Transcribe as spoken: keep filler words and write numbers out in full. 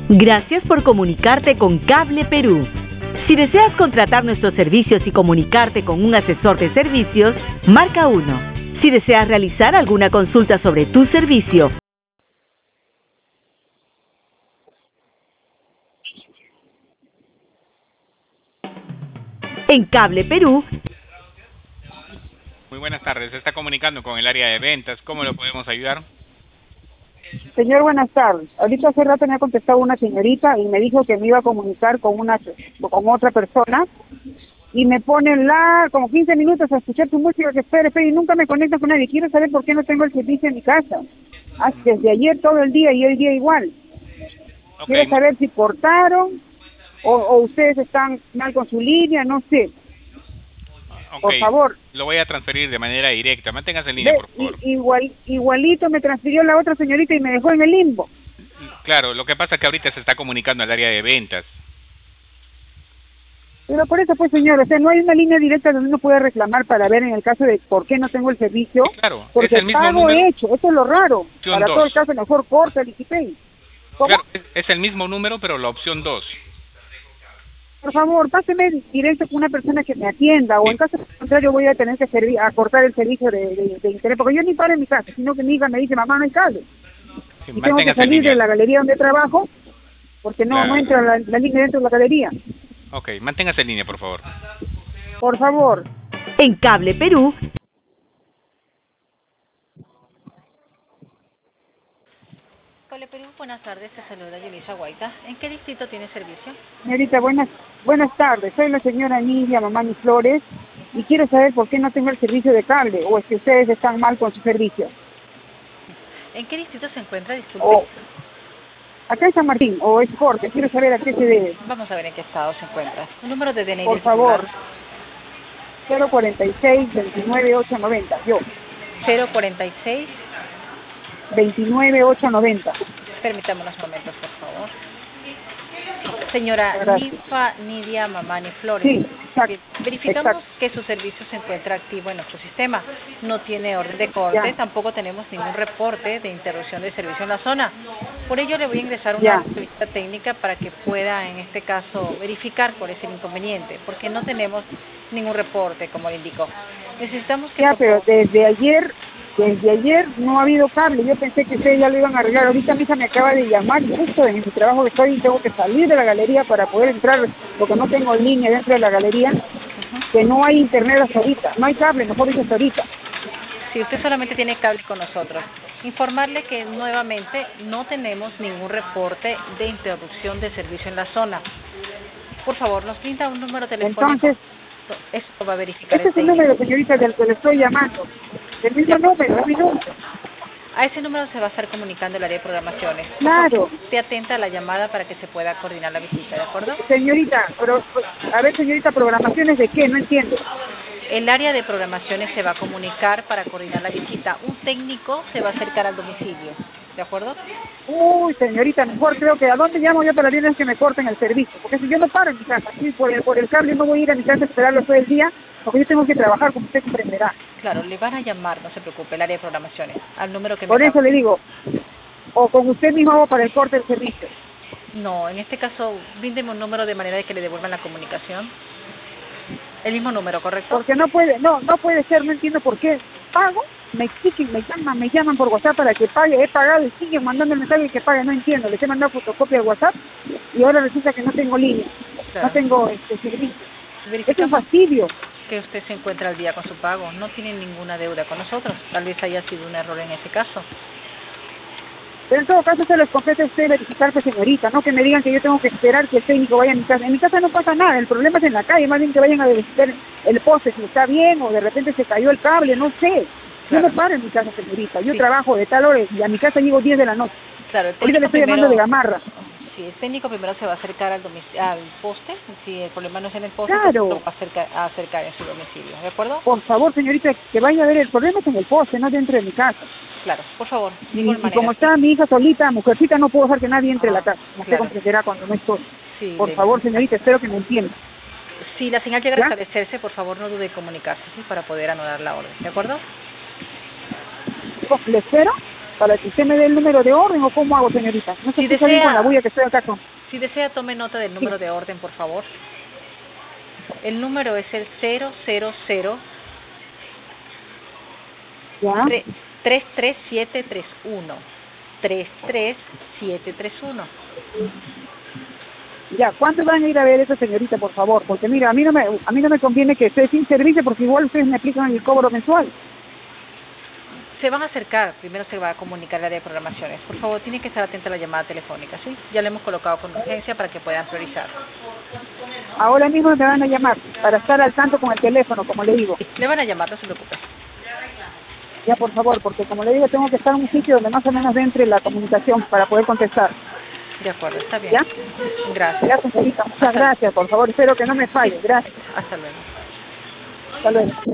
Gracias por comunicarte con Cable Perú. Si deseas contratar nuestros servicios y comunicarte con un asesor de servicios, marca uno. Si deseas realizar alguna consulta sobre tu servicio, en Cable Perú. Muy buenas tardes, se está comunicando con el área de ventas. ¿Cómo lo podemos ayudar? Señor, buenas tardes. Ahorita hace rato me ha contestado una señorita y me dijo que me iba a comunicar con una con otra persona y me ponen la como quince minutos a escuchar tu música, que espere, espere, y nunca me conecta con nadie. Quiero saber por qué no tengo el servicio en mi casa. Ah, desde ayer todo el día y hoy día igual. Okay. Quiero saber si cortaron o, o ustedes están mal con su línea, no sé. Okay. Por favor. Lo voy a transferir de manera directa. Manténgase en línea, Ve, por favor. Igual, igualito me transfirió la otra señorita y me dejó en el limbo. Claro, lo que pasa es que ahorita se está comunicando al área de ventas. Pero por eso, pues, señor, o sea, no hay una línea directa donde uno puede reclamar para ver en el caso de por qué no tengo el servicio. Sí, claro, porque es el mismo pago número. Hecho, eso es lo raro. Opción para dos. todo el caso, mejor corta el Ikipay. Claro, es el mismo número, pero la opción dos. Por favor, páseme directo con una persona que me atienda, Sí. o en caso contrario voy a tener que servir, a cortar el servicio de, de, de internet, porque yo ni paro en mi casa, sino que mi hija me dice, mamá, no hay cable. Sí, y tengo que salir de la galería donde trabajo, porque no, claro. no entra la, la línea dentro de la galería. Ok, manténgase en línea, por favor. Por favor. En Cable Perú. Cable Perú, buenas tardes, te saluda Yulisa Guaita. ¿En qué distrito tiene servicio? Señorita, buenas buenas tardes. Soy la señora Nidia Mamani Flores y quiero saber por qué no tengo el servicio de cable, o es que ustedes están mal con su servicio. ¿En qué distrito se encuentra? Disculpe. O, acá en San Martín, o es corte, quiero saber a qué se debe. Vamos a ver en qué estado se encuentra. Un número de D N I. Por favor. cero cuarenta y seis, veintinueve, ocho noventa, yo. cero cuarenta y seis. veintinueve, ocho noventa. Permítame unos momentos, por favor. Señora Ninfa Nidia Mamani Flores. Sí, exacto. Verificamos exacto. que su servicio se encuentra activo en nuestro sistema. No tiene orden de corte, Ya. tampoco tenemos ningún reporte de interrupción de servicio en la zona. Por ello le voy a ingresar una Ya. entrevista técnica para que pueda, en este caso, verificar cuál es el inconveniente, porque no tenemos ningún reporte, como le indicó. Necesitamos que... Ya, pero desde ayer... Desde ayer no ha habido cable, yo pensé que ustedes ya lo iban a arreglar. Ahorita mi hija me acaba de llamar y justo en mi trabajo que estoy tengo que salir de la galería para poder entrar, porque no tengo línea dentro de la galería, uh-huh. que no hay internet hasta ahorita, no hay cable, mejor dicho hasta ahorita. Sí, usted solamente tiene cable con nosotros. Informarle que nuevamente no tenemos ningún reporte de interrupción de servicio en la zona. Por favor, nos brinda un número telefónico. Entonces, esto va a verificar. Este es el número, señorita, del que le estoy llamando. El mismo número, es mi número. A ese número se va a estar comunicando el área de programaciones. Claro. Esté atenta a la llamada para que se pueda coordinar la visita, ¿de acuerdo? Señorita, pero, a ver, señorita, ¿programaciones de qué? No entiendo. El área de programaciones se va a comunicar para coordinar la visita. Un técnico se va a acercar al domicilio, ¿de acuerdo? Uy, señorita, mejor creo que ¿a dónde llamo yo para que me corten el servicio? Porque si yo no paro en mi casa, aquí por el, por el cable no voy a ir a mi casa a esperarlo todo el día, porque yo tengo que trabajar, como usted comprenderá. Claro, le van a llamar, no se preocupe, el área de programaciones, al número que me Por eso le digo, o con usted mismo hago para el corte del servicio. No, en este caso, bríndeme un número de manera de que le devuelvan la comunicación. El mismo número, ¿correcto? Porque no puede, no, no puede ser, no entiendo por qué. Pago, me exigen, me llaman, me llaman por WhatsApp para que pague, he pagado y siguen mandando el mensaje que pague, no entiendo. Les he mandado fotocopia de WhatsApp y ahora resulta que no tengo línea, claro. no tengo este servicio. Es un fastidio. Que usted se encuentra al día con su pago, no tiene ninguna deuda con nosotros, tal vez haya sido un error en ese caso. Pero en todo caso se les compete a usted verificarse, señorita, no que me digan que yo tengo que esperar que el técnico vaya a mi casa. En mi casa no pasa nada, el problema es en la calle, más bien que vayan a verificar el poste, si está bien o de repente se cayó el cable, no sé. Claro. Yo no paro en mi casa, señorita, yo sí. trabajo de tal hora y a mi casa llego diez de la noche. Claro, el Ahorita le estoy primero... llamando de Gamarra. Sí, el técnico primero se va a acercar al, al poste, si el problema no es en el poste, claro. lo va a acercar, a acercar en su domicilio, ¿de acuerdo? Por favor, señorita, que vaya a ver, el problema es en el poste, no dentro de mi casa. Claro, por favor. Y, y como está mi hija solita, mujercita, no puedo dejar que nadie entre ah, a la casa, no claro. se comprenderá cuando no estoy. Sí, por de... favor, señorita, espero que me entienda. Si la señal llega a restablecerse, por favor no dude en comunicarse, ¿sí? Para poder anular la orden, ¿de acuerdo? ¿Le espero? para que usted me dé el número de orden o cómo hago, señorita. No se Si escucha bien desea- con la bulla que estoy acá con. Si desea, tome nota del número de orden, por favor. El número es el cero cero cero ¿Ya? tres tres siete tres uno. tres tres siete tres uno. Ya, ¿cuánto van a ir a ver esa señorita, por favor? Porque mira, a mí no me a mí no me conviene que esté sin servicio porque igual ustedes me aplican el cobro mensual. Se van a acercar, primero se va a comunicar el área de programaciones. Por favor, tiene que estar atenta a la llamada telefónica, ¿sí? Ya le hemos colocado con urgencia para que puedan priorizar. Ahora mismo me van a llamar para estar al tanto con el teléfono, como le digo. Le van a llamar, no se preocupe. Ya, por favor, porque como le digo, tengo que estar en un sitio donde más o menos entre la comunicación para poder contestar. De acuerdo, está bien. ¿Ya? Gracias. Ya, señorita, muchas gracias, por favor, espero que no me falle. Gracias. Hasta luego. Hasta luego.